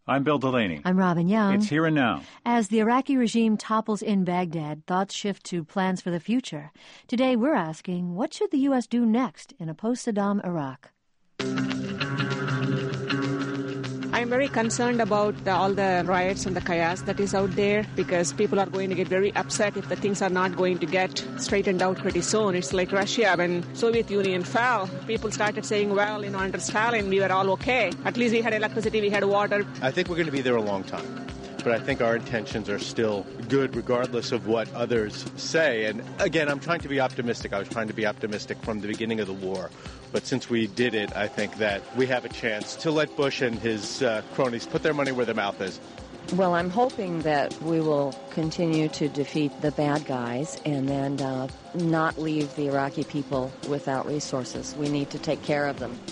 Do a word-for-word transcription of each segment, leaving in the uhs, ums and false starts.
I'm Bill Delaney. I'm Robin Young. It's Here and Now. As the Iraqi regime topples in Baghdad, thoughts shift to plans for the future. Today we're asking, what should the U S do next in a post-Saddam Iraq? I'm very concerned about the, all the riots and the chaos that is out there, because people are going to get very upset if the things are not going to get straightened out pretty soon. It's like Russia when Soviet Union fell. People started saying, well, you know, under Stalin we were all okay. At least we had electricity, we had water. I think we're going to be there a long time. But I think our intentions are still good regardless of what others say. And again, I'm trying to be optimistic. I was trying to be optimistic from the beginning of the war. But since we did it, I think that we have a chance to let Bush and his uh, cronies put their money where their mouth is. Well, I'm hoping that we will continue to defeat the bad guys and then uh, not leave the Iraqi people without resources. We need to take care of them.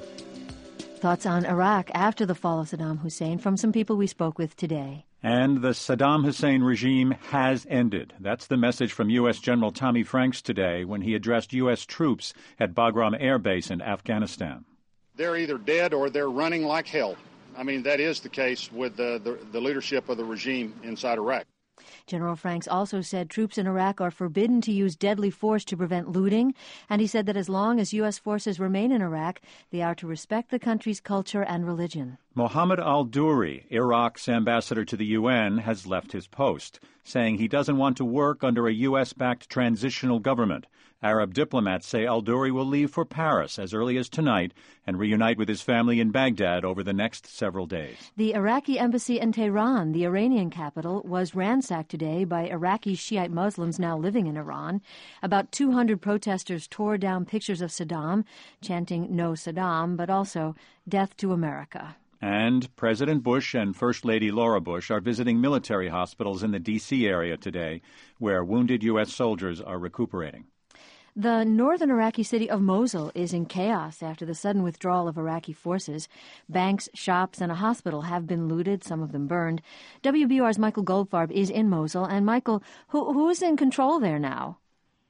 Thoughts on Iraq after the fall of Saddam Hussein from some people we spoke with today. And the Saddam Hussein regime has ended. That's the message from U S. General Tommy Franks today when he addressed U S troops at Bagram Air Base in Afghanistan. They're either dead or they're running like hell. I mean, that is the case with the, the, the leadership of the regime inside Iraq. General Franks also said troops in Iraq are forbidden to use deadly force to prevent looting, and he said that as long as U S forces remain in Iraq, they are to respect the country's culture and religion. Mohammed al-Duri, Iraq's ambassador to the U N, has left his post, saying he doesn't want to work under a U S-backed transitional government. Arab diplomats say al-Duri will leave for Paris as early as tonight and reunite with his family in Baghdad over the next several days. The Iraqi embassy in Tehran, the Iranian capital, was ransacked today by Iraqi Shiite Muslims now living in Iran. About two hundred protesters tore down pictures of Saddam, chanting "No Saddam," but also "Death to America." And President Bush and First Lady Laura Bush are visiting military hospitals in the D C area today, where wounded U S soldiers are recuperating. The northern Iraqi city of Mosul is in chaos after the sudden withdrawal of Iraqi forces. Banks, shops, and a hospital have been looted, some of them burned. W B U R's Michael Goldfarb is in Mosul. And, Michael, who, who's in control there now?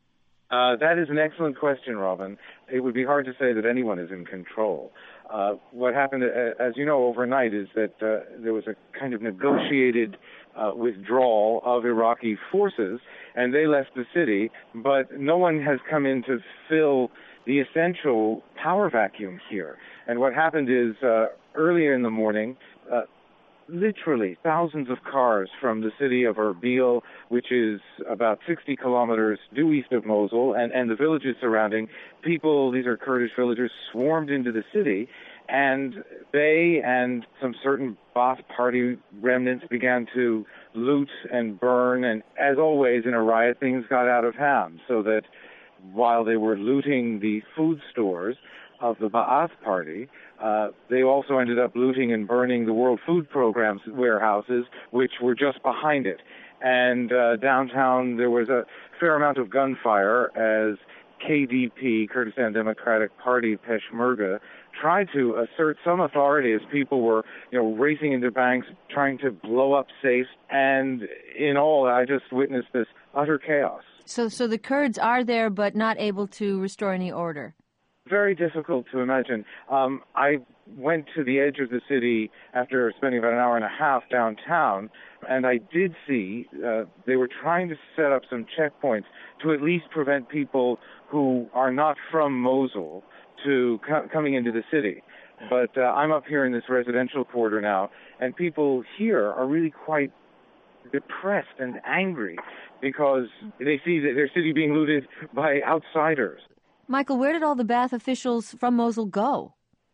Uh, that is an excellent question, Robin. It would be hard to say that anyone is in control. Uh, what happened, uh, as you know, overnight is that uh, there was a kind of negotiated uh, withdrawal of Iraqi forces, and they left the city, but no one has come in to fill the essential power vacuum here. And what happened is, uh, earlier in the morning, uh, literally thousands of cars from the city of Erbil, which is about sixty kilometers due east of Mosul, and, and the villages surrounding, people, these are Kurdish villagers, swarmed into the city, and they and some certain Ba'ath Party remnants began to loot and burn, and as always in a riot, things got out of hand, so that while they were looting the food stores of the Ba'ath Party, uh, they also ended up looting and burning the World Food Program's warehouses, which were just behind it. And uh, downtown, there was a fair amount of gunfire as K D P, Kurdistan Democratic Party, Peshmerga, tried to assert some authority as people were, you know, racing into banks, trying to blow up safes. And in all, I just witnessed this utter chaos. So, so the Kurds are there but not able to restore any order? Very difficult to imagine. Um, I went to the edge of the city after spending about an hour and a half downtown, and I did see uh, they were trying to set up some checkpoints to at least prevent people who are not from Mosul to co- coming into the city. But uh, I'm up here in this residential quarter now, and people here are really quite depressed and angry because they see that their city being looted by outsiders. Michael, where did all the Ba'ath officials from Mosul go?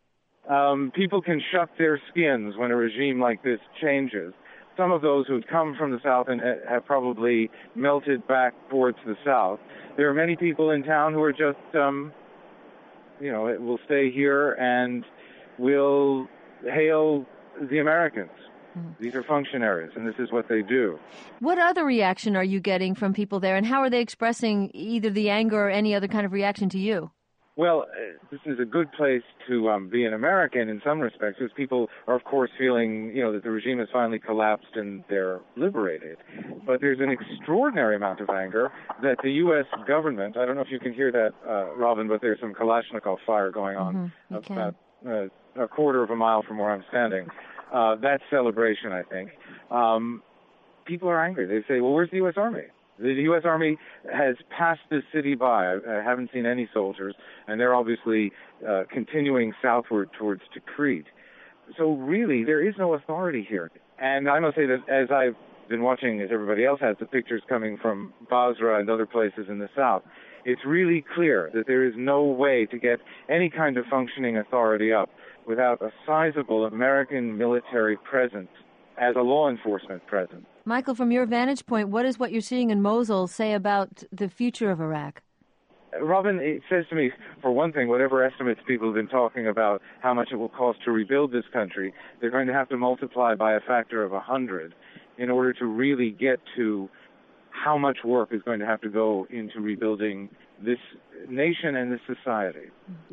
Um, people can shuck their skins when a regime like this changes. Some of those who had come from the south and have probably melted back towards the south. There are many people in town who are just, um, you know, will stay here and will hail the Americans. These are functionaries, and this is what they do. What other reaction are you getting from people there, and how are they expressing either the anger or any other kind of reaction to you? Well, uh, this is a good place to um, be an American in some respects, because people are, of course, feeling, you know, that the regime has finally collapsed and they're liberated. But there's an extraordinary amount of anger that the U S government, I don't know if you can hear that, uh, Robin, but there's some Kalashnikov fire going on mm-hmm, about uh, a quarter of a mile from where I'm standing. uh, that celebration, I think, um, people are angry. They say, well, where's the U S Army? The U S Army has passed this city by. I, I haven't seen any soldiers, and they're obviously uh, continuing southward towards Tikrit. So really, there is no authority here. And I must say that as I've been watching, as everybody else has, the pictures coming from Basra and other places in the south, it's really clear that there is no way to get any kind of functioning authority up without a sizable American military presence as a law enforcement presence. Michael, from your vantage point, what does what you're seeing in Mosul say about the future of Iraq? Robin, it says to me, for one thing, whatever estimates people have been talking about how much it will cost to rebuild this country, they're going to have to multiply by a factor of one hundred in order to really get to how much work is going to have to go into rebuilding this nation and this society.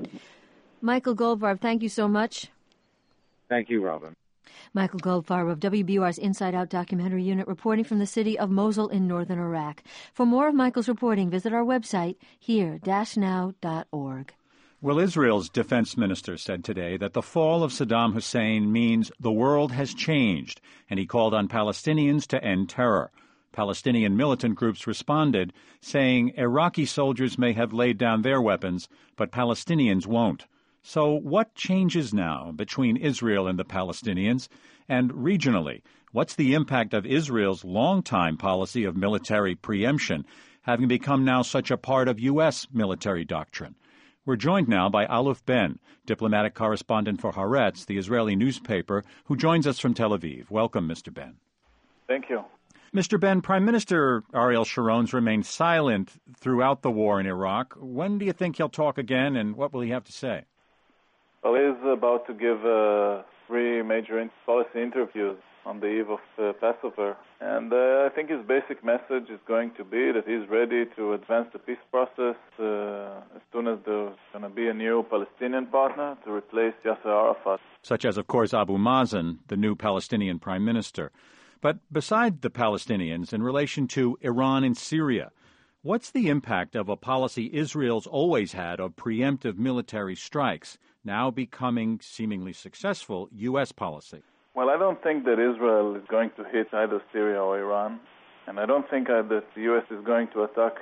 Michael Goldfarb, thank you so much. Thank you, Robin. Michael Goldfarb of W B U R's Inside Out documentary unit reporting from the city of Mosul in northern Iraq. For more of Michael's reporting, visit our website, here dash now dot org. Well, Israel's defense minister said today that the fall of Saddam Hussein means the world has changed, and he called on Palestinians to end terror. Palestinian militant groups responded, saying Iraqi soldiers may have laid down their weapons, but Palestinians won't. So what changes now between Israel and the Palestinians? And regionally, what's the impact of Israel's longtime policy of military preemption, having become now such a part of U S military doctrine? We're joined now by Aluf Ben, diplomatic correspondent for Haaretz, the Israeli newspaper, who joins us from Tel Aviv. Welcome, Mister Ben. Thank you. Mister Ben, Prime Minister Ariel Sharon's remained silent throughout the war in Iraq. When do you think he'll talk again, and what will he have to say? Well, he's about to give uh, three major in- policy interviews on the eve of uh, Passover. And uh, I think his basic message is going to be that he's ready to advance the peace process uh, as soon as there's going to be a new Palestinian partner to replace Yasser Arafat. Such as, of course, Abu Mazen, the new Palestinian prime minister. But beside the Palestinians, in relation to Iran and Syria, what's the impact of a policy Israel's always had of preemptive military strikes, now becoming seemingly successful U S policy? Well, I don't think that Israel is going to hit either Syria or Iran, and I don't think uh, that the U S is going to attack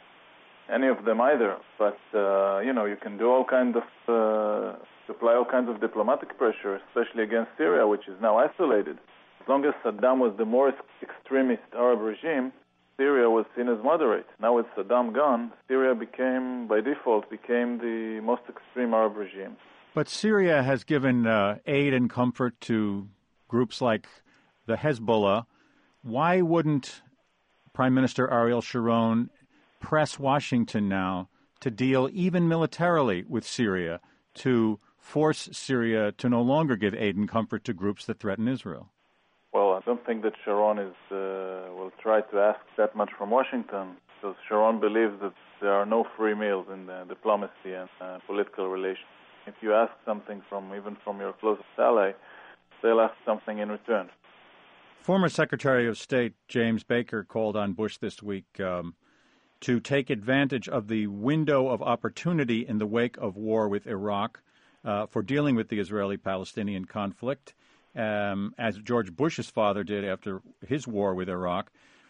any of them either. But, uh, you know, you can do all kinds of, uh, supply all kinds of diplomatic pressure, especially against Syria, which is now isolated. As long as Saddam was the more extremist Arab regime, Syria was seen as moderate. Now with Saddam gone, Syria became, by default, became the most extreme Arab regime. But Syria has given uh, aid and comfort to groups like the Hezbollah. Why wouldn't Prime Minister Ariel Sharon press Washington now to deal even militarily with Syria, to force Syria to no longer give aid and comfort to groups that threaten Israel? Well, I don't think that Sharon is uh, will try to ask that much from Washington, because Sharon believes that there are no free meals in uh, diplomacy and uh, political relations. If you ask something from even from your closest ally, they'll ask something in return. Former Secretary of State James Baker called on Bush this week um, to take advantage of the window of opportunity in the wake of war with Iraq uh, for dealing with the Israeli-Palestinian conflict, um, as George Bush's father did after his war with Iraq.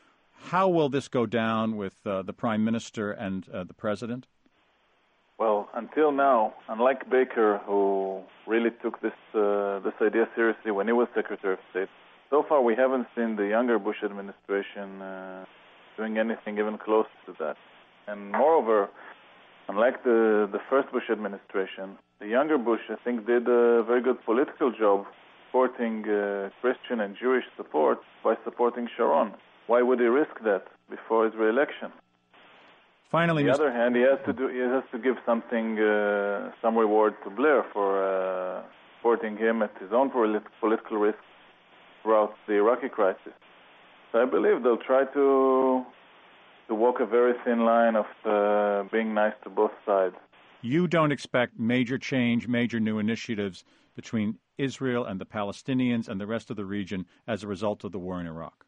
How will this go down with uh, the Prime Minister and uh, the President? Well, until now, unlike Baker, who really took this uh, this idea seriously when he was Secretary of State, so far we haven't seen the younger Bush administration uh, doing anything even close to that. And moreover, unlike the, the first Bush administration, the younger Bush, I think, did a very good political job supporting uh, Christian and Jewish support by supporting Sharon. Why would he risk that before his re-election? Finally, on the Mister other hand, he has to do he has to give something, uh, some reward to Blair for uh, supporting him at his own polit- political risk throughout the Iraqi crisis. So I believe they'll try to to walk a very thin line of uh, being nice to both sides. You don't expect major change, major new initiatives between Israel and the Palestinians and the rest of the region as a result of the war in Iraq?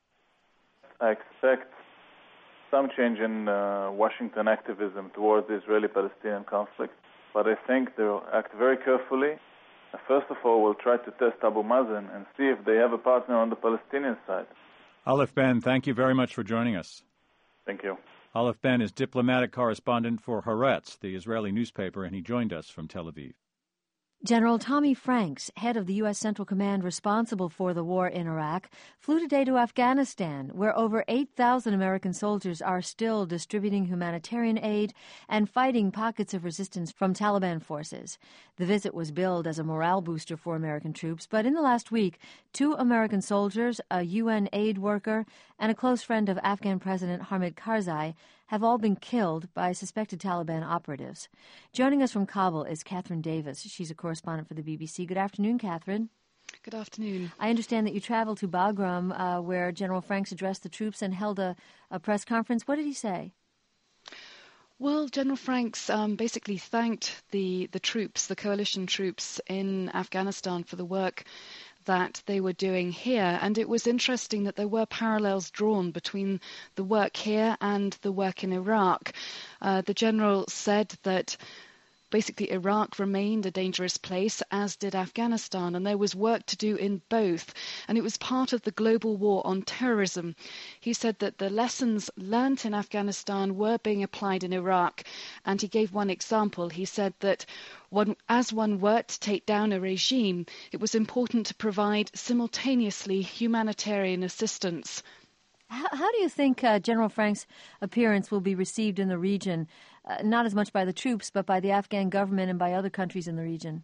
I expect some change in uh, Washington activism towards the Israeli-Palestinian conflict, but I think they'll act very carefully first of all, will try to test Abu Mazen and see if they have a partner on the Palestinian side. Aleph Ben, thank you very much for joining us. Thank you. Aleph Ben is diplomatic correspondent for Haaretz, the Israeli newspaper, and he joined us from Tel Aviv. General Tommy Franks, head of the U S. Central Command responsible for the war in Iraq, flew today to Afghanistan, where over eight thousand American soldiers are still distributing humanitarian aid and fighting pockets of resistance from Taliban forces. The visit was billed as a morale booster for American troops, but in the last week, two American soldiers, a U N aid worker, and a close friend of Afghan President Hamid Karzai have all been killed by suspected Taliban operatives. Joining us from Kabul is Catherine Davis. She's a correspondent for the B B C. Good afternoon, Catherine. Good afternoon. I understand that you traveled to Bagram, uh, where General Franks addressed the troops and held a, a press conference. What did he say? Well, General Franks um, basically thanked the, the troops, the coalition troops in Afghanistan for the work that they were doing here. And it was interesting that there were parallels drawn between the work here and the work in Iraq. Uh, the general said that basically Iraq remained a dangerous place, as did Afghanistan, and there was work to do in both. And it was part of the global war on terrorism. He said that the lessons learnt in Afghanistan were being applied in Iraq. And he gave one example. He said that One, as one worked to take down a regime, it was important to provide simultaneously humanitarian assistance. How, how do you think uh, General Franks' appearance will be received in the region, uh, not as much by the troops, but by the Afghan government and by other countries in the region?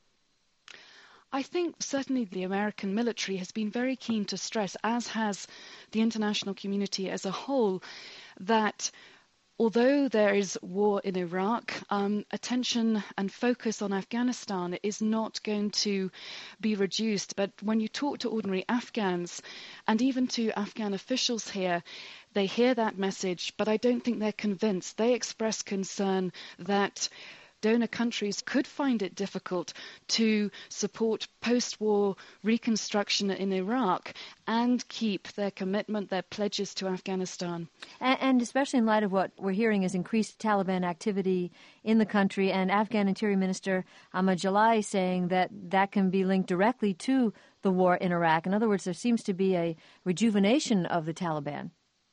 I think certainly the American military has been very keen to stress, as has the international community as a whole, that although there is war in Iraq, um, attention and focus on Afghanistan is not going to be reduced. But when you talk to ordinary Afghans and even to Afghan officials here, they hear that message, but I don't think they're convinced. They express concern that donor countries could find it difficult to support post-war reconstruction in Iraq and keep their commitment, their pledges to Afghanistan. And, and especially in light of what we're hearing is increased Taliban activity in the country, and Afghan Interior Minister Ahmad Jalali saying that that can be linked directly to the war in Iraq. In other words, there seems to be a rejuvenation of the Taliban.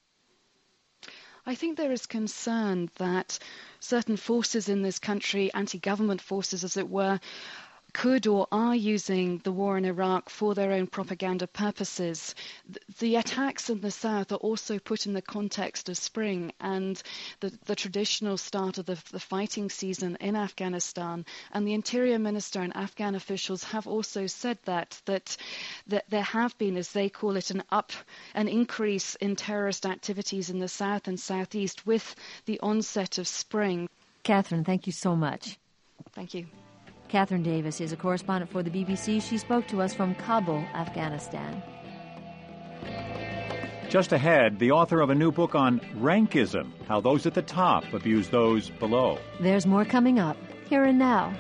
I think there is concern that certain forces in this country, anti-government forces as it were, could or are using the war in Iraq for their own propaganda purposes. The attacks in the south are also put in the context of spring and the, the traditional start of the, the fighting season in Afghanistan. And the Interior Minister and Afghan officials have also said that, that, that there have been, as they call it, an up, an increase in terrorist activities in the south and southeast with the onset of spring. Catherine, thank you so much. Thank you. Catherine Davis is a correspondent for the B B C. She spoke to us from Kabul, Afghanistan. Just ahead, the author of a new book on rankism, how those at the top abuse those below. There's more coming up, here and now.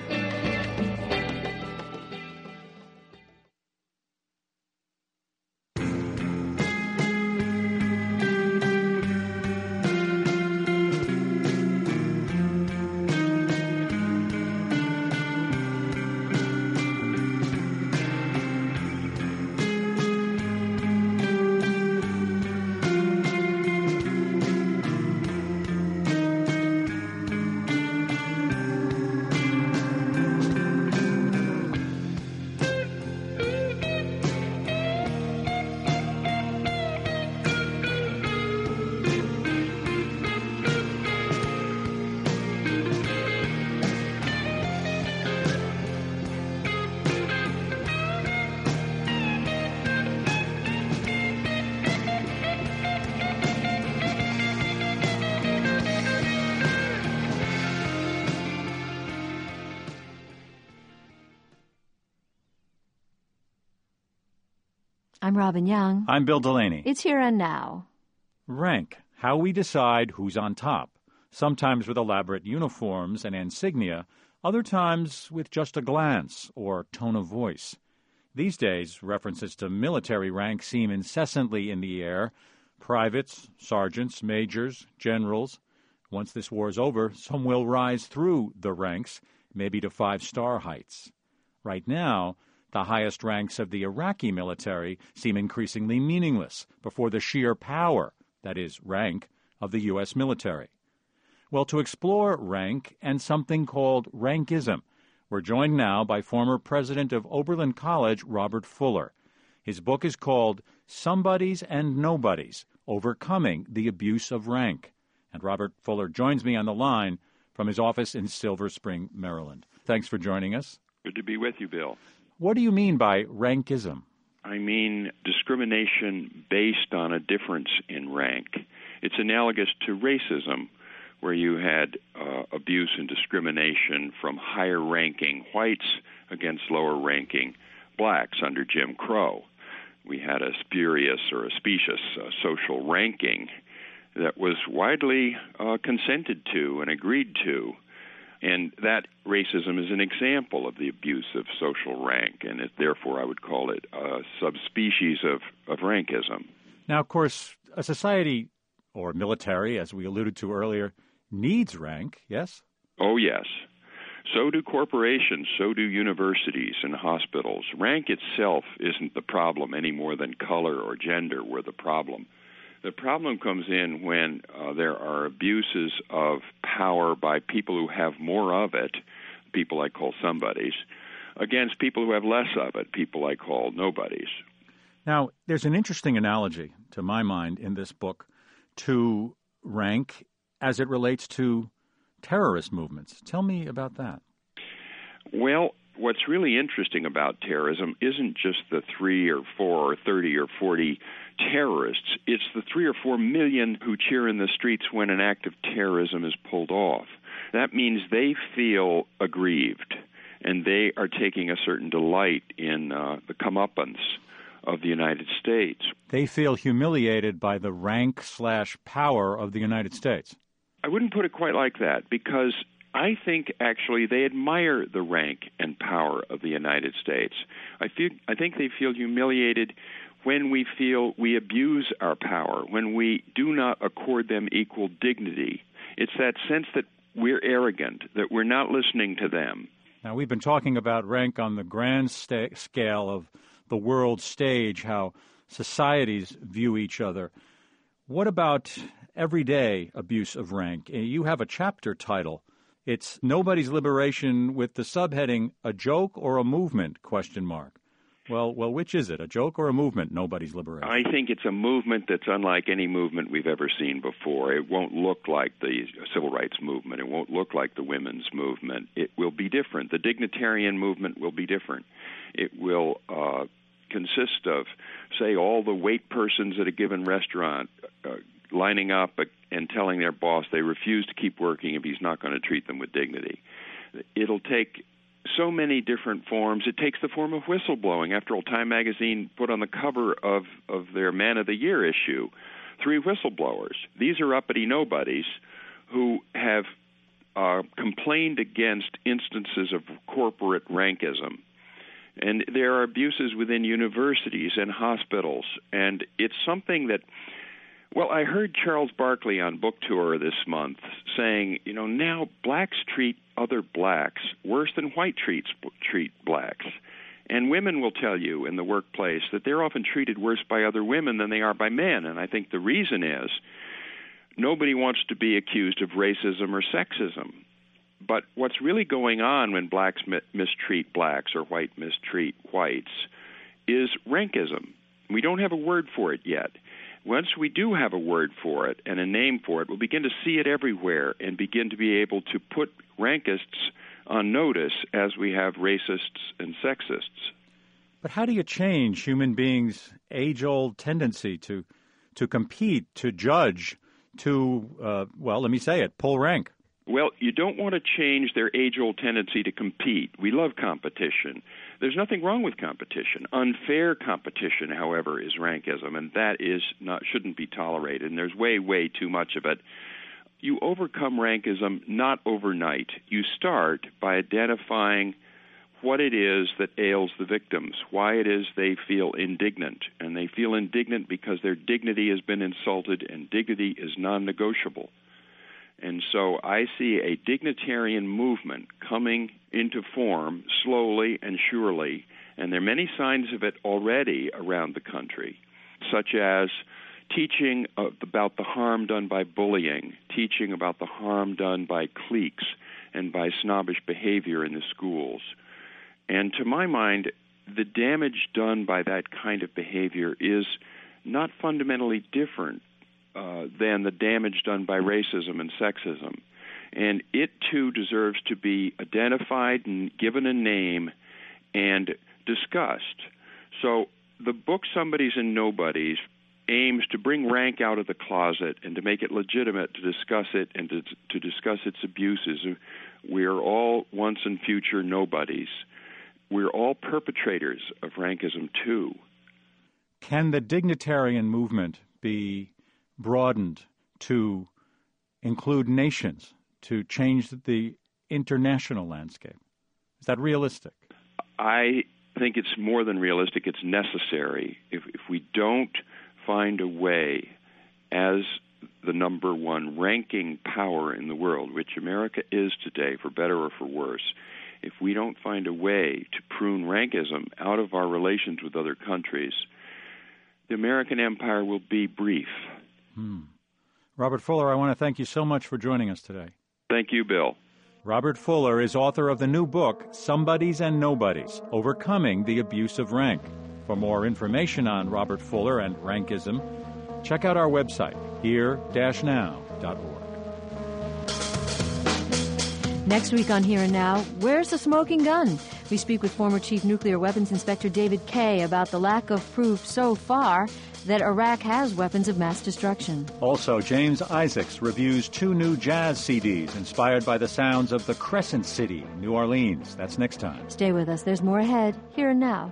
I'm Robin Young. I'm Bill Delaney. It's Here and Now. Rank, how we decide who's on top, sometimes with elaborate uniforms and insignia, other times with just a glance or tone of voice. These days, references to military rank seem incessantly in the air. Privates, sergeants, majors, generals. Once this war is over, some will rise through the ranks, maybe to five-star heights. Right now, the highest ranks of the Iraqi military seem increasingly meaningless before the sheer power, that is, rank, of the U S military. Well, to explore rank and something called rankism, we're joined now by former president of Oberlin College, Robert Fuller. His book is called Somebodies and Nobodies, Overcoming the Abuse of Rank. And Robert Fuller joins me on the line from his office in Silver Spring, Maryland. Thanks for joining us. Good to be with you, Bill. What do you mean by rankism? I mean discrimination based on a difference in rank. It's analogous to racism, where you had uh, abuse and discrimination from higher-ranking whites against lower-ranking blacks under Jim Crow. We had a spurious or a specious uh, social ranking that was widely uh, consented to and agreed to. And that racism is an example of the abuse of social rank, and it, therefore I would call it a subspecies of, of rankism. Now, of course, a society, or military, as we alluded to earlier, needs rank, yes? Oh, yes. So do corporations, so do universities and hospitals. Rank itself isn't the problem any more than color or gender were the problem. The problem comes in when uh, there are abuses of power by people who have more of it, people I call somebodies, against people who have less of it, people I call nobodies. Now, there's an interesting analogy, to my mind, in this book to rank as it relates to terrorist movements. Tell me about that. Well, what's really interesting about terrorism isn't just the three or four or thirty or forty terrorists. It's the three or four million who cheer in the streets when an act of terrorism is pulled off. That means they feel aggrieved, and they are taking a certain delight in uh, the comeuppance of the United States. They feel humiliated by the rank slash power of the United States. I wouldn't put it quite like that, because I think actually they admire the rank and power of the United States. I feel I think they feel humiliated when we feel we abuse our power, when we do not accord them equal dignity. It's that sense that we're arrogant, that we're not listening to them. Now, we've been talking about rank on the grand sta- scale of the world stage, how societies view each other. What about everyday abuse of rank? You have a chapter title. It's Nobody's Liberation with the subheading, A Joke or a Movement, question mark. Well, well, which is it, a joke or a movement, Nobody's Liberation? I think it's a movement that's unlike any movement we've ever seen before. It won't look like the civil rights movement. It won't look like the women's movement. It will be different. The dignitarian movement will be different. It will uh, consist of, say, all the wait persons at a given restaurant uh, lining up and telling their boss they refuse to keep working if he's not going to treat them with dignity. It'll take so many different forms. It takes the form of whistleblowing. After all, Time magazine put on the cover of, of their Man of the Year issue three whistleblowers. These are uppity nobodies who have uh, complained against instances of corporate rankism. And there are abuses within universities and hospitals. And it's something that, well, I heard Charles Barkley on book tour this month saying, you know, now blacks treat other blacks worse than white treats treat blacks. And women will tell you in the workplace that they're often treated worse by other women than they are by men. And I think the reason is nobody wants to be accused of racism or sexism. But what's really going on when blacks mistreat blacks or white mistreat whites is rankism. We don't have a word for it yet. Once we do have a word for it and a name for it, we'll begin to see it everywhere and begin to be able to put rankists on notice as we have racists and sexists. But how do you change human beings' age-old tendency to to compete, to judge, to, uh, well, let me say it, pull rank? Well, you don't want to change their age-old tendency to compete. We love competition. There's nothing wrong with competition. Unfair competition, however, is rankism, and that is not shouldn't be tolerated, and there's way, way too much of it. You overcome rankism not overnight. You start by identifying what it is that ails the victims, why it is they feel indignant, and they feel indignant because their dignity has been insulted, and dignity is non-negotiable. And so I see a dignitarian movement coming into form slowly and surely, and there are many signs of it already around the country, such as teaching about the harm done by bullying, teaching about the harm done by cliques and by snobbish behavior in the schools. And to my mind, the damage done by that kind of behavior is not fundamentally different uh, than the damage done by racism and sexism. And it, too, deserves to be identified and given a name and discussed. So the book Somebodies and Nobodies aims to bring rank out of the closet and to make it legitimate to discuss it and to, to discuss its abuses. We are all once and future nobodies. We're all perpetrators of rankism, too. Can the dignitarian movement be broadened to include nations, to change the international landscape? Is that realistic? I think it's more than realistic. It's necessary. If, if we don't find a way as the number one ranking power in the world, which America is today, for better or for worse, if we don't find a way to prune rankism out of our relations with other countries, the American empire will be brief. Hmm. Robert Fuller, I want to thank you so much for joining us today. Thank you, Bill. Robert Fuller is author of the new book, Somebodies and Nobodies, Overcoming the Abuse of Rank. For more information on Robert Fuller and rankism, check out our website, here dash now dot org. Next week on Here and Now, where's the smoking gun? We speak with former Chief Nuclear Weapons Inspector David Kaye about the lack of proof so far that Iraq has weapons of mass destruction. Also, James Isaacs reviews two new jazz C Ds inspired by the sounds of the Crescent City, New Orleans. That's next time. Stay with us. There's more ahead. Here and Now.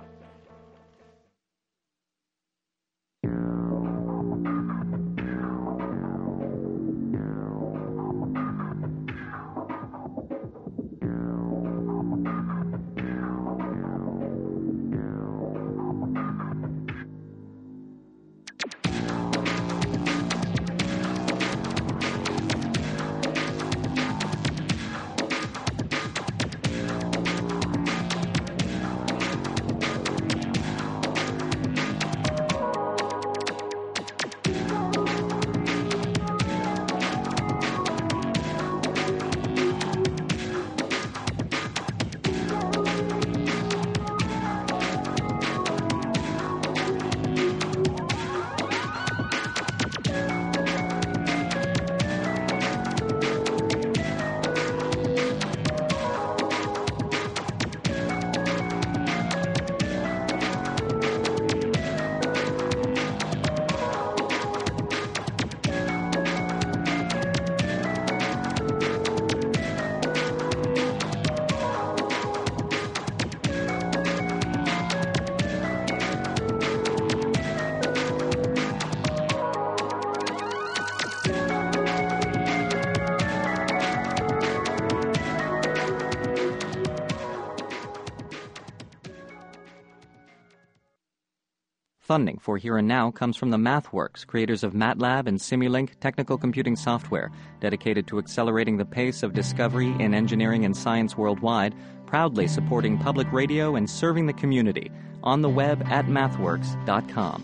Funding for Here and Now comes from the MathWorks, creators of MATLAB and Simulink technical computing software, dedicated to accelerating the pace of discovery in engineering and science worldwide, proudly supporting public radio and serving the community. On the web at mathworks dot com.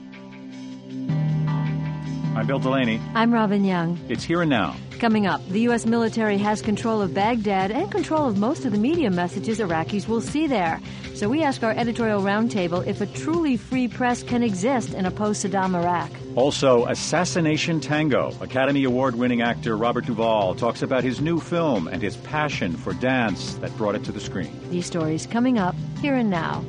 I'm Bill Delaney. I'm Robin Young. It's Here and Now. Coming up, the U S military has control of Baghdad and control of most of the media messages Iraqis will see there. So we ask our editorial roundtable if a truly free press can exist in a post-Saddam Iraq. Also, Assassination Tango. Academy Award-winning actor Robert Duvall talks about his new film and his passion for dance that brought it to the screen. These stories coming up Here and Now.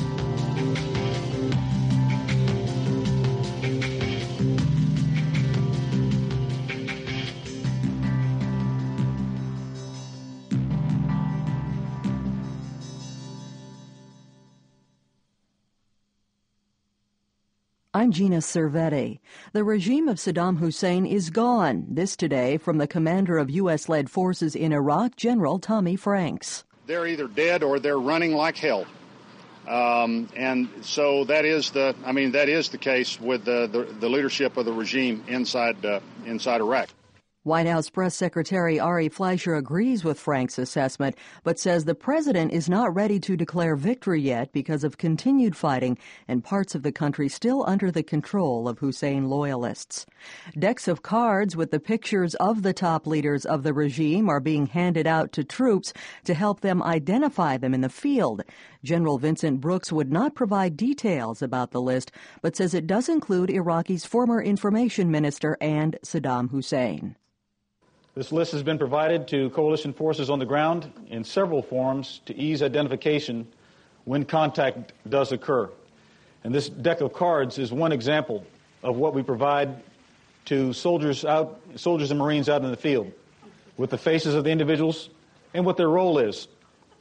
I'm Gina Cervetti. The regime of Saddam Hussein is gone. This today from the commander of U S-led forces in Iraq, General Tommy Franks. They're either dead or they're running like hell. Um, and so that is the, I mean, that is the case with the, the, the leadership of the regime inside, uh, inside Iraq. White House Press Secretary Ari Fleischer agrees with Frank's assessment, but says the president is not ready to declare victory yet because of continued fighting in parts of the country still under the control of Hussein loyalists. Decks of cards with the pictures of the top leaders of the regime are being handed out to troops to help them identify them in the field. General Vincent Brooks would not provide details about the list, but says it does include Iraqi's former information minister and Saddam Hussein. This list has been provided to coalition forces on the ground in several forms to ease identification when contact does occur. And this deck of cards is one example of what we provide to soldiers out, soldiers and Marines out in the field, with the faces of the individuals and what their role is.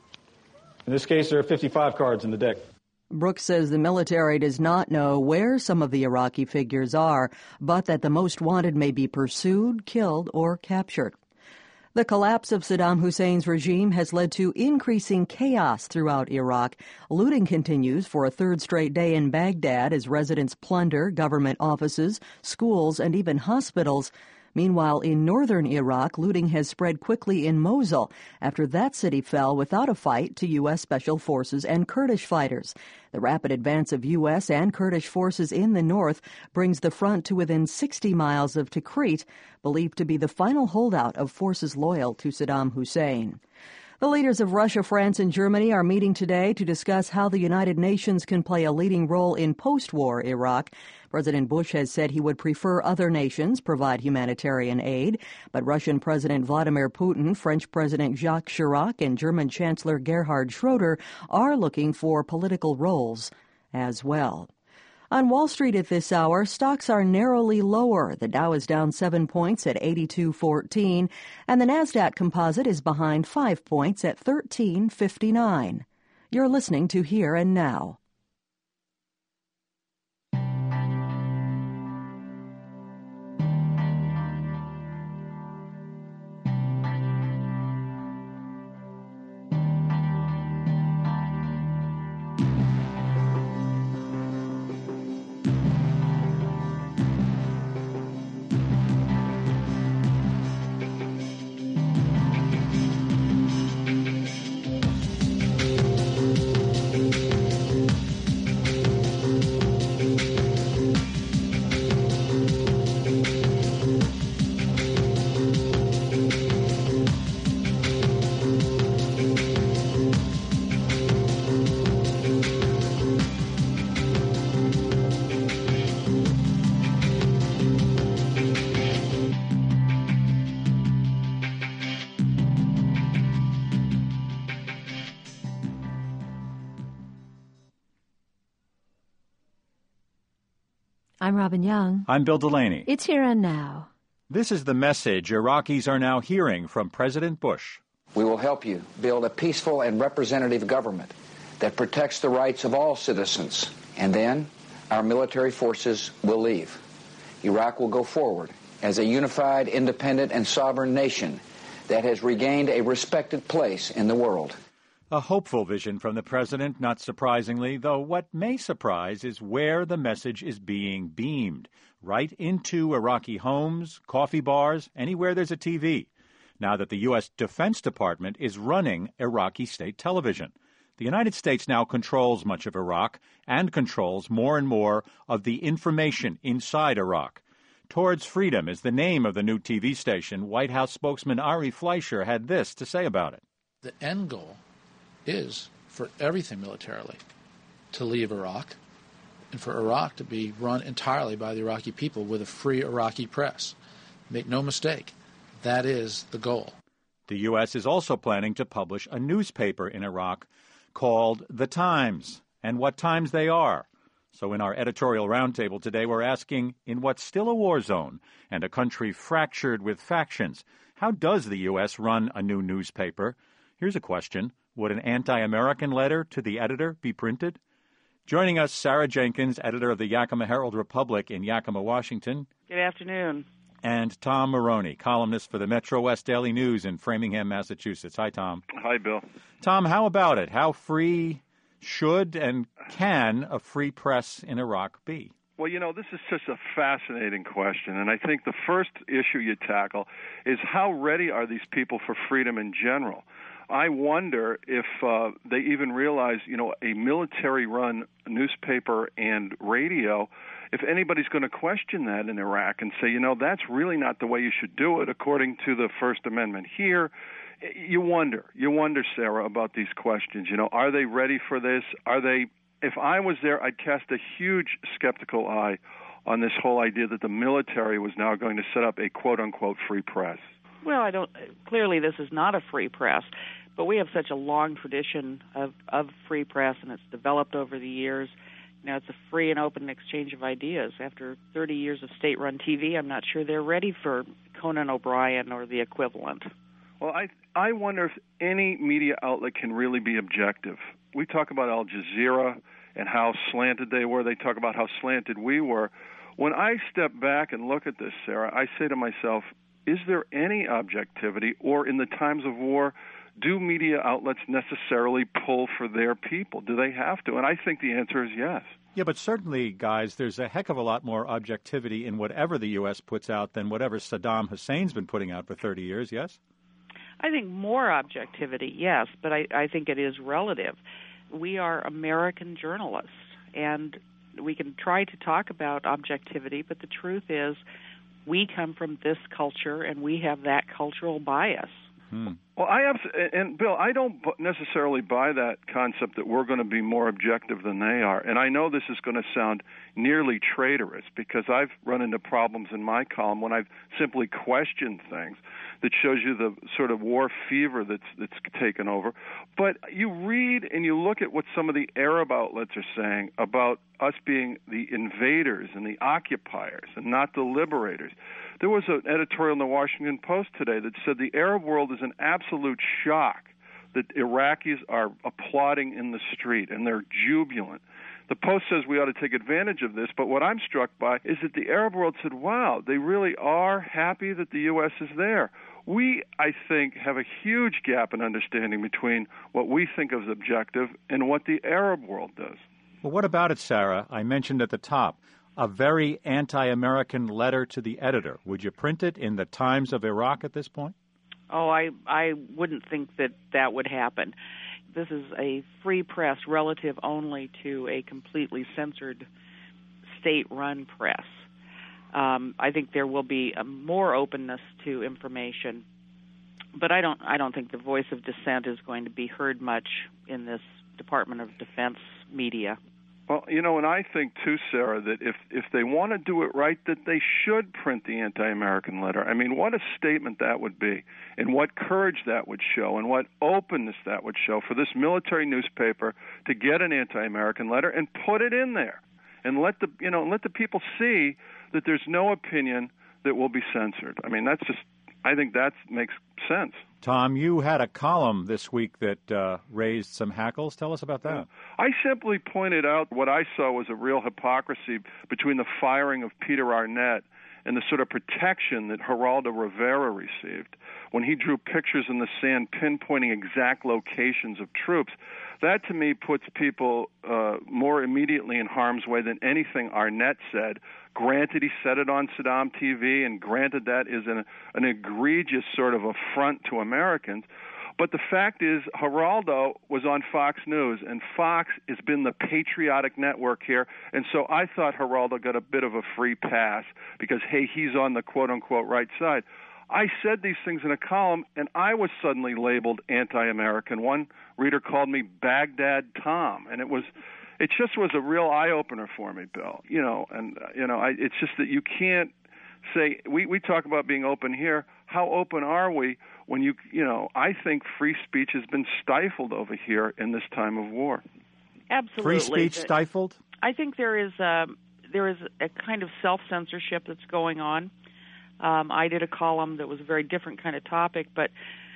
In this case, there are fifty-five cards in the deck. Brooks says the military does not know where some of the Iraqi figures are, but that the most wanted may be pursued, killed, or captured. The collapse of Saddam Hussein's regime has led to increasing chaos throughout Iraq. Looting continues for a third straight day in Baghdad as residents plunder government offices, schools, and even hospitals. Meanwhile, in northern Iraq, looting has spread quickly in Mosul after that city fell without a fight to U S Special Forces and Kurdish fighters. The rapid advance of U S and Kurdish forces in the north brings the front to within sixty miles of Tikrit, believed to be the final holdout of forces loyal to Saddam Hussein. The leaders of Russia, France, and Germany are meeting today to discuss how the United Nations can play a leading role in post-war Iraq. President Bush has said he would prefer other nations provide humanitarian aid, but Russian President Vladimir Putin, French President Jacques Chirac, and German Chancellor Gerhard Schroeder are looking for political roles as well. On Wall Street at this hour, stocks are narrowly lower. The Dow is down seven points at eighty-two fourteen, and the Nasdaq Composite is behind five points at thirteen fifty-nine. You're listening to Here and Now. I'm Robin Young. I'm Bill Delaney. It's Here and Now. This is the message Iraqis are now hearing from President Bush. We will help you build a peaceful and representative government that protects the rights of all citizens. And then our military forces will leave. Iraq will go forward as a unified, independent, and sovereign nation that has regained a respected place in the world. A hopeful vision from the president, not surprisingly, though what may surprise is where the message is being beamed. Right into Iraqi homes, coffee bars, anywhere there's a T V. Now that the U S Defense Department is running Iraqi state television. The United States now controls much of Iraq and controls more and more of the information inside Iraq. Towards Freedom is the name of the new T V station. White House spokesman Ari Fleischer had this to say about it. The end goal is for everything militarily to leave Iraq and for Iraq to be run entirely by the Iraqi people with a free Iraqi press. Make no mistake, that is the goal. The U S is also planning to publish a newspaper in Iraq called The Times, and what times they are. So in our editorial roundtable today, we're asking, in what's still a war zone and a country fractured with factions, how does the U S run a new newspaper? Here's a question. Would an anti-American letter to the editor be printed? Joining us, Sarah Jenkins, editor of the Yakima Herald Republic in Yakima, Washington. Good afternoon. And Tom Maroney, columnist for the Metro West Daily News in Framingham, Massachusetts. Hi, Tom. Hi, Bill. Tom, how about it? How free should and can a free press in Iraq be? Well, you know, this is just a fascinating question, and I think the first issue you tackle is how ready are these people for freedom in general? I wonder if uh, they even realize, you know, a military-run newspaper and radio, if anybody's going to question that in Iraq and say, you know, that's really not the way you should do it according to the First Amendment here. You wonder, you wonder, Sarah, about these questions. You know, are they ready for this? Are they, if I was there, I'd cast a huge skeptical eye on this whole idea that the military was now going to set up a quote-unquote free press. Well, I don't, clearly this is not a free press, but we have such a long tradition of, of free press, and it's developed over the years. You know, it's a free and open exchange of ideas. After thirty years of state-run T V, I'm not sure they're ready for Conan O'Brien or the equivalent. Well, I I wonder if any media outlet can really be objective. We talk about Al Jazeera and how slanted they were. They talk about how slanted we were. When I step back and look at this, Sarah, I say to myself, is there any objectivity, or in the times of war, do media outlets necessarily pull for their people? Do they have to? And I think the answer is yes. Yeah, but certainly, guys, there's a heck of a lot more objectivity in whatever the U S puts out than whatever Saddam Hussein's been putting out for thirty years, yes? I think more objectivity, yes, but I, I think it is relative. We are American journalists, and we can try to talk about objectivity, but the truth is we come from this culture, and we have that cultural bias. Hmm. Well, I have, and Bill, I don't necessarily buy that concept that we're going to be more objective than they are. And I know this is going to sound nearly traitorous because I've run into problems in my column when I've simply questioned things that shows you the sort of war fever that's that's taken over. But you read and you look at what some of the Arab outlets are saying about us being the invaders and the occupiers and not the liberators. There was an editorial in the Washington Post today that said the Arab world is in absolute shock that Iraqis are applauding in the street, and they're jubilant. The Post says we ought to take advantage of this, but what I'm struck by is that the Arab world said, wow, they really are happy that the U S is there. We, I think, have a huge gap in understanding between what we think of as objective and what the Arab world does. Well, what about it, Sarah? I mentioned at the top a very anti-American letter to the editor. Would you print it in the Times of Iraq at this point? Oh, I, I wouldn't think that that would happen. This is a free press relative only to a completely censored state-run press. Um, I think there will be a more openness to information, but I don't I don't think the voice of dissent is going to be heard much in this Department of Defense media. Well, you know, and I think, too, Sarah, that if, if they want to do it right, that they should print the anti-American letter. I mean, what a statement that would be, and what courage that would show, and what openness that would show for this military newspaper to get an anti-American letter and put it in there, and let the you know let the people see that there's no opinion that will be censored. I mean, that's just, I think that makes sense. Tom, you had a column this week that uh, raised some hackles. Tell us about that. Yeah. I simply pointed out what I saw was a real hypocrisy between the firing of Peter Arnett and the sort of protection that Geraldo Rivera received when he drew pictures in the sand pinpointing exact locations of troops. That, to me, puts people uh, more immediately in harm's way than anything Arnett said. Granted, he said it on Saddam T V, and granted that is an, an egregious sort of affront to Americans. But the fact is, Geraldo was on Fox News, and Fox has been the patriotic network here. And so I thought Geraldo got a bit of a free pass because, hey, he's on the quote-unquote right side. I said these things in a column, and I was suddenly labeled anti-American. One reader called me Baghdad Tom, and it was, it just was a real eye-opener for me, Bill. You know, and, uh, you know, I, it's just that you can't say, we, we talk about being open here. How open are we when you, you know, I think free speech has been stifled over here in this time of war. Absolutely. Free speech stifled? I think there is a, there is a kind of self-censorship that's going on. Um, I did a column that was a very different kind of topic, but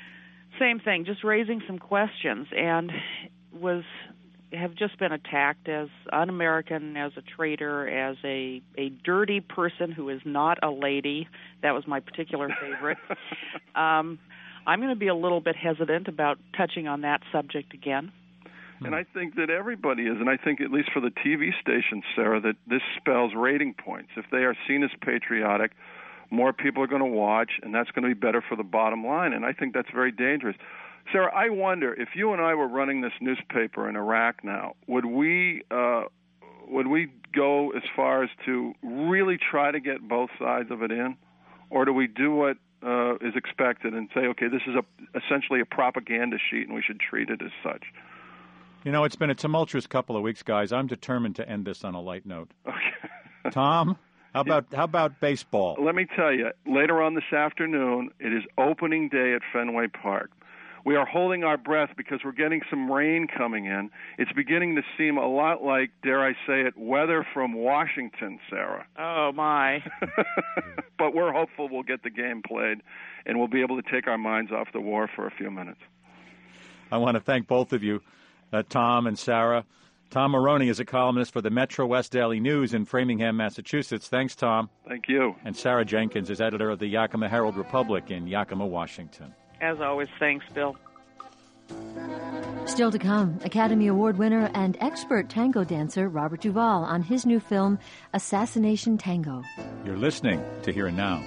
same thing, just raising some questions, and was have just been attacked as un-American, as a traitor, as a, a dirty person who is not a lady. That was my particular favorite. um, I'm going to be a little bit hesitant about touching on that subject again. And I think that everybody is, and I think at least for the T V stations, Sarah, that this spells rating points. If they are seen as patriotic, more people are going to watch, and that's going to be better for the bottom line, and I think that's very dangerous. Sarah, I wonder, if you and I were running this newspaper in Iraq now, would we uh, would we go as far as to really try to get both sides of it in, or do we do what uh, is expected and say, okay, this is a, essentially a propaganda sheet, and we should treat it as such? You know, it's been a tumultuous couple of weeks, guys. I'm determined to end this on a light note. Okay. Tom, how about how about baseball? Let me tell you, later on this afternoon, it is opening day at Fenway Park. We are holding our breath because we're getting some rain coming in. It's beginning to seem a lot like, dare I say it, weather from Washington, Sarah. Oh, my. But we're hopeful we'll get the game played, and we'll be able to take our minds off the war for a few minutes. I want to thank both of you. Uh, Tom and Sarah. Tom Maroney is a columnist for the Metro West Daily News in Framingham, Massachusetts. Thanks, Tom. Thank you. And Sarah Jenkins is editor of the Yakima Herald Republic in Yakima, Washington. As always, thanks, Bill. Still to come, Academy Award winner and expert tango dancer Robert Duvall on his new film, Assassination Tango. You're listening to Here and Now.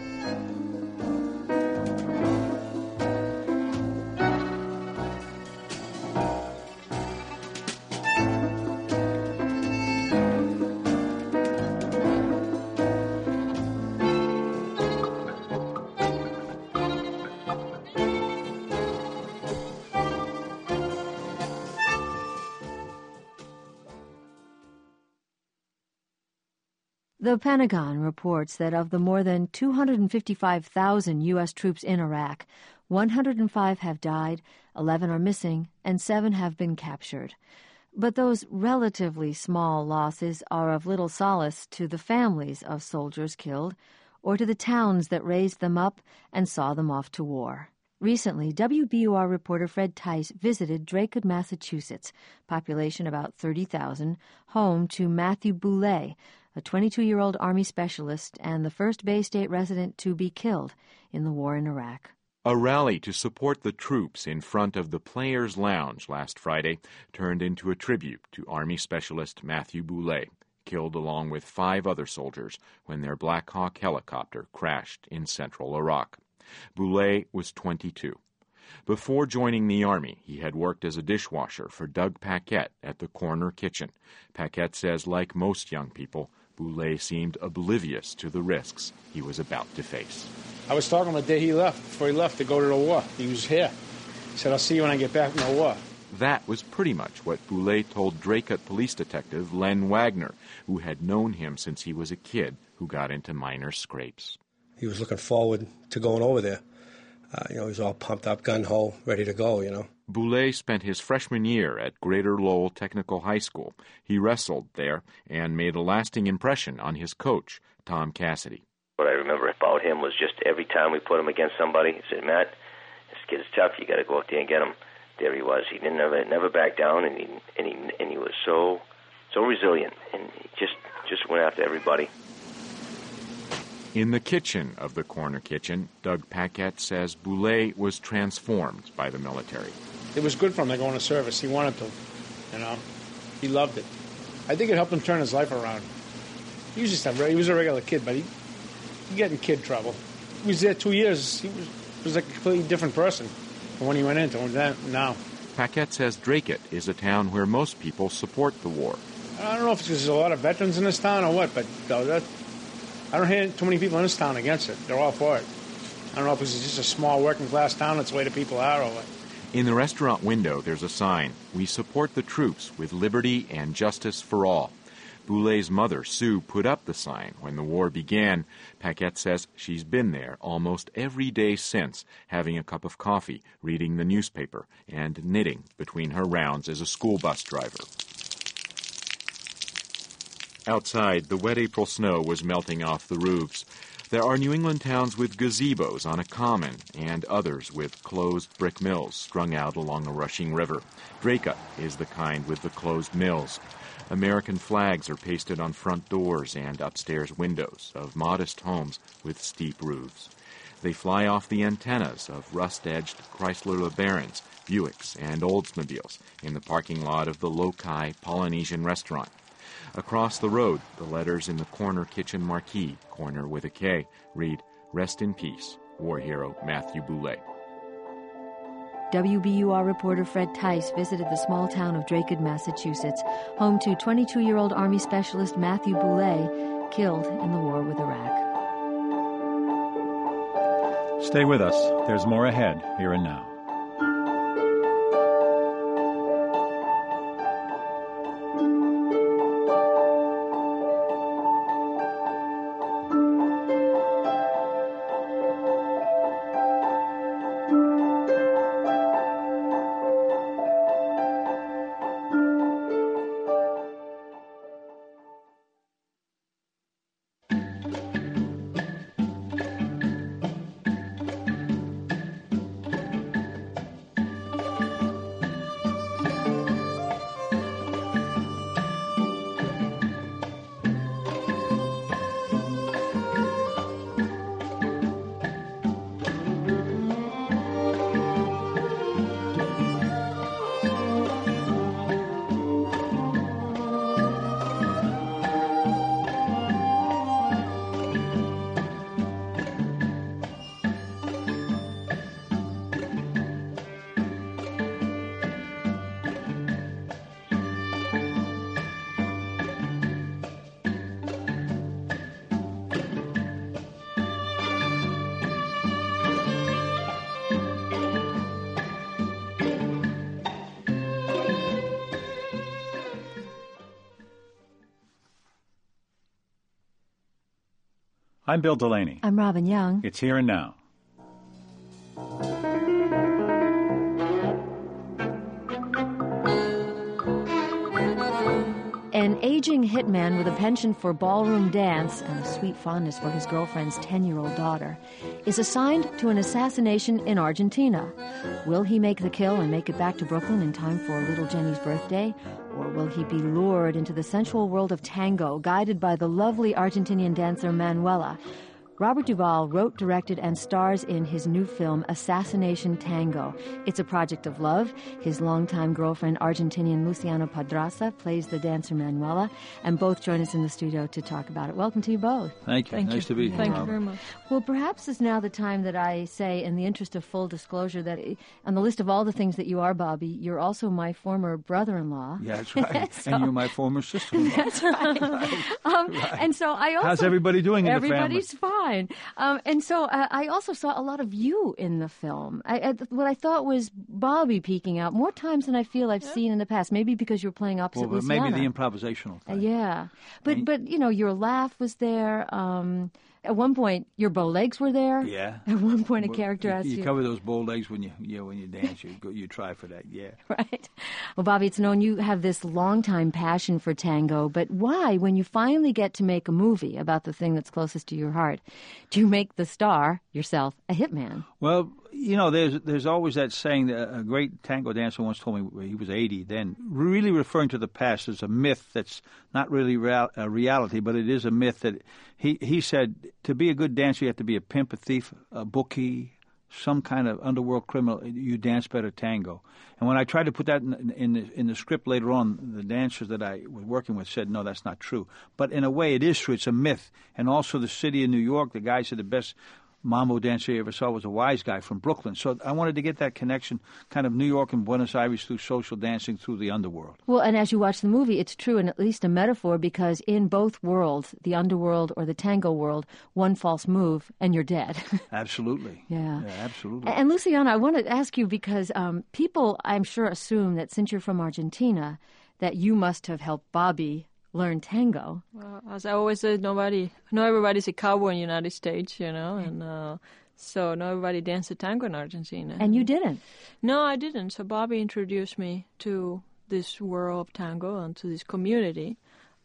The Pentagon reports that of the more than two hundred fifty-five thousand U S troops in Iraq, one hundred five have died, eleven are missing, and seven have been captured. But those relatively small losses are of little solace to the families of soldiers killed, or to the towns that raised them up and saw them off to war. Recently, W B U R reporter Fred Tice visited Dracut, Massachusetts, population about thirty thousand, home to Matthew Boulay, a twenty-two-year-old Army specialist and the first Bay State resident to be killed in the war in Iraq. A rally to support the troops in front of the Players' Lounge last Friday turned into a tribute to Army specialist Matthew Boulay, killed along with five other soldiers when their Black Hawk helicopter crashed in central Iraq. Boulay was twenty-two. Before joining the Army, he had worked as a dishwasher for Doug Paquette at the Corner Kitchen. Paquette says, like most young people, Boulay seemed oblivious to the risks he was about to face. I was talking the day he left, before he left to go to the war. He was here. He said, I'll see you when I get back from the war. That was pretty much what Boulay told Dracut police detective Len Wagner, who had known him since he was a kid who got into minor scrapes. He was looking forward to going over there. Uh, you know, he was all pumped up, gun-ho, ready to go, you know. Boulay spent his freshman year at Greater Lowell Technical High School. He wrestled there and made a lasting impression on his coach, Tom Cassidy. What I remember about him was just every time we put him against somebody, he said, Matt, this kid is tough. You got to go out there and get him. There he was. He didn't never never back down, and he and he and he was so so resilient, and he just just went after everybody. In the kitchen of the Corner Kitchen, Doug Paquette says Boulay was transformed by the military. It was good for him to go into service. He wanted to, you know. He loved it. I think it helped him turn his life around. He was just a, he was a regular kid, but he, he got in kid trouble. He was there two years. He was, was like a completely different person from when he went into it now. Paquette says Dracut is a town where most people support the war. I don't know if it's because there's a lot of veterans in this town or what, but uh, that, I don't hear too many people in this town against it. They're all for it. I don't know if it's just a small working-class town, that's the way the people are or what. In the restaurant window, there's a sign, "We support the troops with liberty and justice for all." Boulay's mother, Sue, put up the sign when the war began. Paquette says she's been there almost every day since, having a cup of coffee, reading the newspaper, and knitting between her rounds as a school bus driver. Outside, the wet April snow was melting off the roofs. There are New England towns with gazebos on a common and others with closed brick mills strung out along a rushing river. Dracut is the kind with the closed mills. American flags are pasted on front doors and upstairs windows of modest homes with steep roofs. They fly off the antennas of rust-edged Chrysler LeBarons Buicks, and Oldsmobiles in the parking lot of the Lokai Polynesian restaurant. Across the road, the letters in the corner kitchen marquee, corner with a K, read, "Rest in peace, war hero Matthew Boulay." W B U R reporter Fred Tice visited the small town of Dracut, Massachusetts, home to twenty-two-year-old Army Specialist Matthew Boulay, killed in the war with Iraq. Stay with us. There's more ahead, here and now. I'm Bill Delaney. I'm Robin Young. It's Here and Now. An aging hitman with a penchant for ballroom dance and a sweet fondness for his girlfriend's ten-year-old daughter is assigned to an assassination in Argentina. Will he make the kill and make it back to Brooklyn in time for little Jenny's birthday? Or will he be lured into the sensual world of tango, guided by the lovely Argentinian dancer Manuela? Robert Duvall wrote, directed, and stars in his new film, Assassination Tango. It's a project of love. His longtime girlfriend, Argentinian Luciana Pedraza, plays the dancer Manuela, and both join us in the studio to talk about it. Welcome to you both. Thank you. Thank nice you. to be here. Thank Robert. you very much. Well, perhaps it's now the time that I say, in the interest of full disclosure, that on the list of all the things that you are, Bobby, you're also my former brother-in-law. Yeah, that's right. so, and you're my former sister-in-law. That's right. um, Right. And so I also... How's everybody doing in the family? Everybody's fine. Um, and so uh, I also saw a lot of you in the film. I, I, what I thought was Bobby peeking out more times than I feel I've yeah. seen in the past. Maybe because you were playing opposite well, Luciana. Maybe the improvisational thing. Uh, yeah. But, And- but, you know, your laugh was there. Um, at one point, your bow legs were there. Yeah. At one point, a Well, character you, asked you you... cover those bow legs when you, you know, when you dance. You go, you try for that. Yeah. Right. Well, Bobby, it's known you have this long-time passion for tango, but why, when you finally get to make a movie about the thing that's closest to your heart, do you make the star, yourself, a hitman? Well, you know, there's there's always that saying that a great tango dancer once told me when he was eighty, then really referring to the past as a myth that's not really real, a reality, but it is a myth that he, he said to be a good dancer you have to be a pimp, a thief, a bookie, some kind of underworld criminal. You dance better tango. And when I tried to put that in, in, the, in the script later on, the dancers that I was working with said, no, that's not true. But in a way, it is true. It's a myth. And also the city of New York, the guy said the best mambo dancer you ever saw was a wise guy from Brooklyn. So I wanted to get that connection, kind of New York and Buenos Aires through social dancing through the underworld. Well, and as you watch the movie, it's true and at least a metaphor, because in both worlds, the underworld or the tango world, one false move and you're dead. Absolutely. Yeah. Yeah, absolutely. And Luciana, I want to ask you, because um, people, I'm sure, assume that since you're from Argentina, that you must have helped Bobby learn tango. Well, as I always said, nobody, not everybody's a cowboy in the United States, you know, and uh, so not everybody dances tango in Argentina. And you didn't? No, I didn't. So Bobby introduced me to this world of tango and to this community.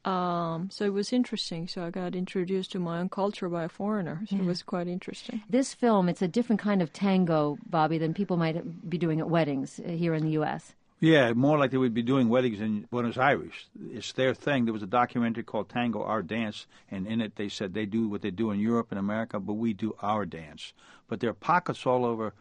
Um, so it was interesting. So I got introduced to my own culture by a foreigner. So Yeah. it was quite interesting. This film, it's a different kind of tango, Bobby, than people might be doing at weddings uh, here in the U S Yeah, more like they would be doing weddings in Buenos Aires. It's their thing. There was a documentary called Tango, Our Dance, and in it they said they do what they do in Europe and America, but we do our dance. But there are pockets all over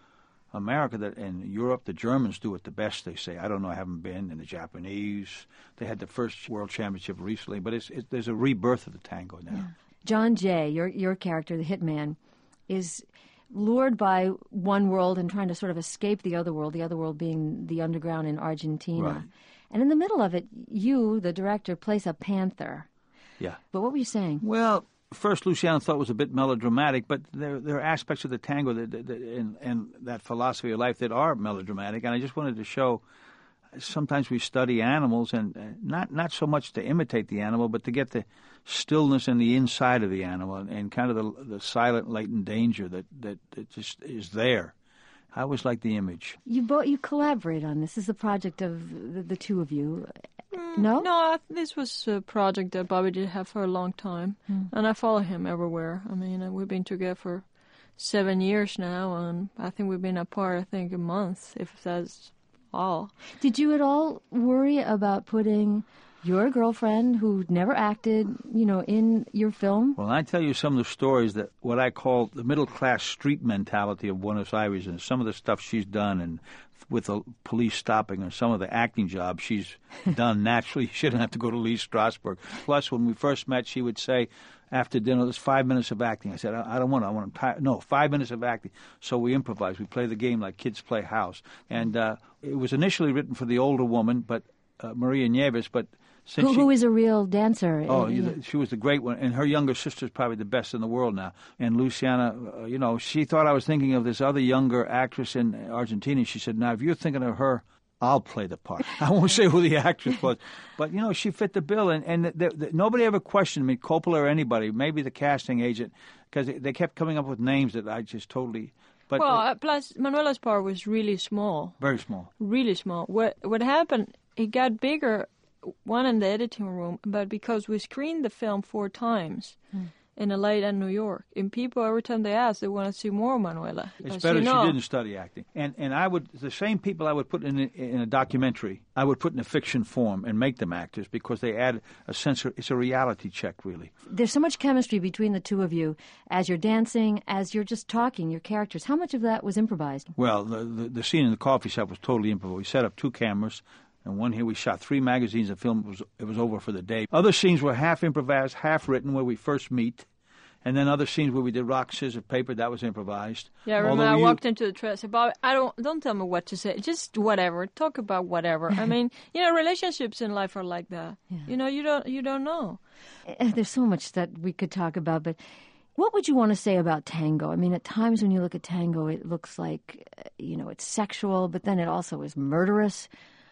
America, that in Europe, the Germans do it the best, they say. I don't know, I haven't been. And the Japanese, they had the first World Championship recently, but it's, it, there's a rebirth of the tango now. Yeah. John Jay, your your character, the hitman, is lured by one world and trying to sort of escape the other world, the other world being the underground in Argentina. Right. And in the middle of it, you, the director, plays a panther. Yeah. But what were you saying? Well, first, Luciano thought it was a bit melodramatic, but there there are aspects of the tango that, that, that and, and that philosophy of life that are melodramatic, and I just wanted to show. Sometimes we study animals, and uh, not not so much to imitate the animal, but to get the stillness in the inside of the animal, and, and kind of the the silent, latent danger that, that, that just is there. I always like the image. You both you collaborate on this. This is a project of the, the two of you. Mm, no, no. I, this was a project that Bobby did have for a long time, mm. and I follow him everywhere. I mean, uh, we've been together for seven years now, and I think we've been apart. I think a month, if that's all. Did you at all worry about putting your girlfriend, who never acted, you know, in your film? Well, I tell you some of the stories that what I call the middle-class street mentality of Buenos Aires, and some of the stuff she's done, and with the police stopping her, some of the acting jobs she's done naturally. She didn't have to go to Lee Strasberg. Plus, when we first met, she would say, after dinner, there's five minutes of acting. I said, I, I don't want it. I want to tired. No, five minutes of acting. So we improvise. We play the game like kids play house. And uh, it was initially written for the older woman, but uh, Maria Nieves, but since who, she, who is a real dancer. Oh, yeah. She was the great one. And her younger sister's probably the best in the world now. And Luciana, uh, you know, she thought I was thinking of this other younger actress in Argentina. She said, now, if you're thinking of her, I'll play the part. I won't say who the actress was. But, you know, she fit the bill. And, and the, the, nobody ever questioned me, Coppola or anybody, maybe the casting agent, because they, they kept coming up with names that I just totally... But, well, uh, plus, Manuela's part was really small. Very small. Really small. What What happened, it got bigger, one in the editing room, but because we screened the film four times... Mm. in L A and New York. And people, every time they ask, they want to see more Manuela. It's As better you she know. didn't study acting. And and I would, the same people I would put in a, in a documentary, I would put in a fiction form and make them actors because they add a sense of, it's a reality check, really. There's so much chemistry between the two of you as you're dancing, as you're just talking, your characters. How much of that was improvised? Well, the, the, the scene in the coffee shop was totally improvised. We set up two cameras. And one here, we shot three magazines. The film was it was over for the day. Other scenes were half improvised, half written, where we first meet. And then other scenes where we did rock, scissors, paper, that was improvised. Yeah, I remember Although I you, walked into the train and said, Bob, I don't, don't tell me what to say. Just whatever. Talk about whatever. I mean, you know, relationships in life are like that. Yeah. You know, you don't, you don't know. There's so much that we could talk about, but what would you want to say about tango? I mean, at times when you look at tango, it looks like, you know, it's sexual, but then it also is murderous.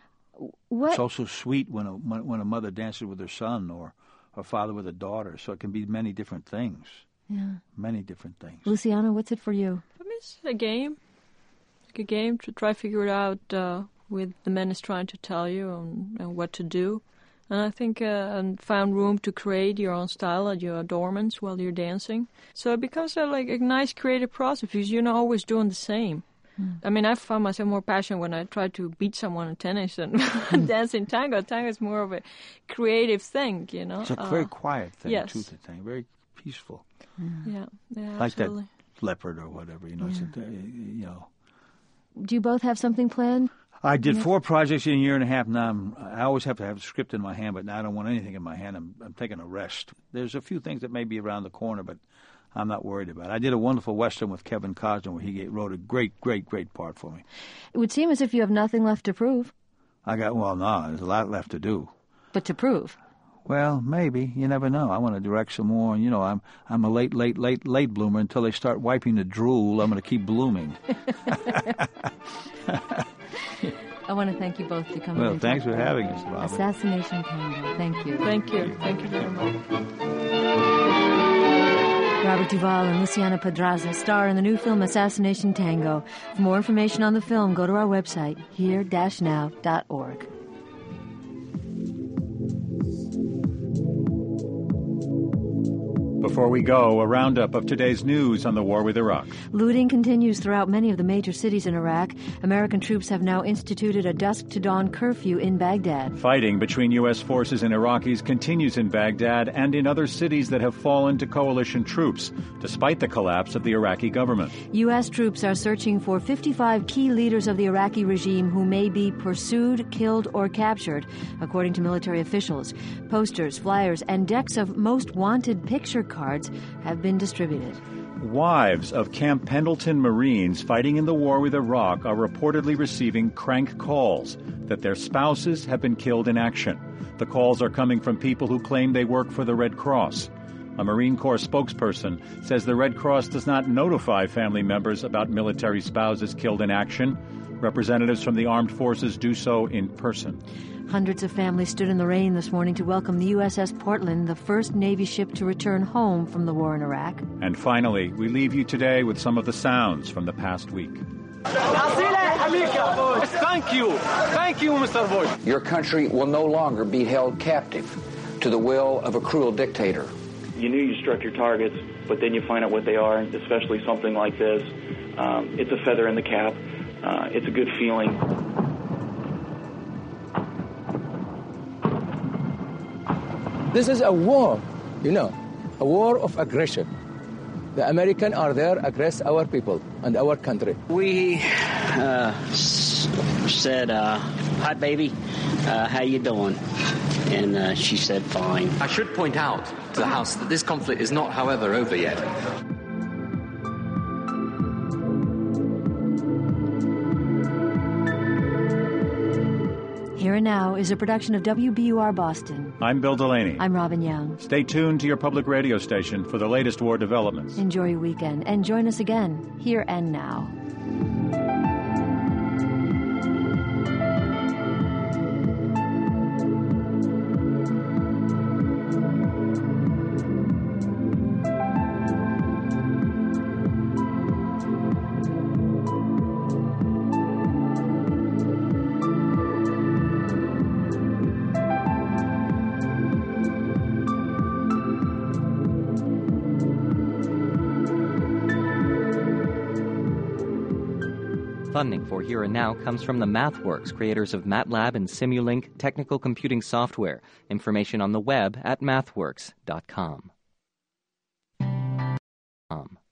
What? It's also sweet when a, when a mother dances with her son or a father with a daughter, so it can be many different things. Yeah. Many different things. Luciano, what's it for you? For me, it's a game. Like a game to try to figure it out uh, with the man is trying to tell you and, and what to do. And I think uh, and found room to create your own style at your adornments while you're dancing. So it becomes a, like a nice creative process because you're not always doing the same. Mm. I mean, I found myself more passionate when I tried to beat someone in tennis than dancing tango. Tango is more of a creative thing, you know. It's a uh, very quiet thing, yes. too, the thing. Very peaceful. Mm. Yeah, yeah, like absolutely. that leopard or whatever, you know. Yeah. It's a, you know. Do you both have something planned? I did four projects in a year and a half. Now I'm, I always have to have a script in my hand, but now I don't want anything in my hand. I'm, I'm taking a rest. There's a few things that may be around the corner, but I'm not worried about it. I did a wonderful Western with Kevin Costner where he wrote a great, great, great part for me. It would seem as if you have nothing left to prove. I got, well, no, there's a lot left to do. But to prove? Well, maybe. You never know. I want to direct some more. And, you know, I'm I'm a late, late, late, late bloomer. Until they start wiping the drool, I'm going to keep blooming. I want to thank you both for coming. Well, thanks for having us, Robin. Assassination Tango. Thank you. Thank you. Thank you very much. Robert Duvall and Luciana Pedraza star in the new film Assassination Tango. For more information on the film, go to our website, here dash now dot org. Before we go, a roundup of today's news on the war with Iraq. Looting continues throughout many of the major cities in Iraq. American troops have now instituted a dusk-to-dawn curfew in Baghdad. Fighting between U S forces and Iraqis continues in Baghdad and in other cities that have fallen to coalition troops, despite the collapse of the Iraqi government. U S troops are searching for fifty-five key leaders of the Iraqi regime who may be pursued, killed, or captured, according to military officials. Posters, flyers, and decks of most wanted picture cards have been distributed. Wives of Camp Pendleton Marines fighting in the war with Iraq are reportedly receiving crank calls that their spouses have been killed in action. The calls are coming from people who claim they work for the Red Cross. A Marine Corps spokesperson says the Red Cross does not notify family members about military spouses killed in action. Representatives from the armed forces do so in person. Hundreds of families stood in the rain this morning to welcome the U S S Portland, the first Navy ship to return home from the war in Iraq. And finally, we leave you today with some of the sounds from the past week. Thank you. Thank you, Mister Voigt. Your country will no longer be held captive to the will of a cruel dictator. You knew you struck your targets, but then you find out what they are, especially something like this. Um, it's a feather in the cap. Uh, it's a good feeling. This is a war, you know, a war of aggression. The Americans are there aggress our people and our country. We uh, s- said, uh, hi, baby, uh, how you doing? And uh, she said, fine. I should point out to the House that this conflict is not, however, over yet. Here and Now is a production of W B U R Boston. I'm Bill Delaney. I'm Robin Young. Stay tuned to your public radio station for the latest war developments. Enjoy your weekend and join us again, Here and Now. Funding for Here and Now comes from the MathWorks, creators of MATLAB and Simulink technical computing software. Information on the web at mathworks dot com.